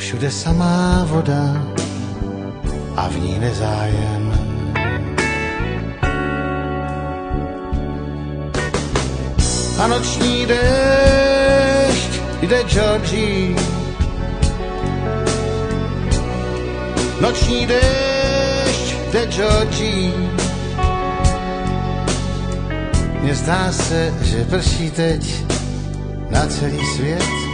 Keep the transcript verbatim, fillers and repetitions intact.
všude samá voda a v ní nezájem. A noční déšť jde Georgie, noční déšť jde Georgie. Mně zdá se, že prší teď na celý svět.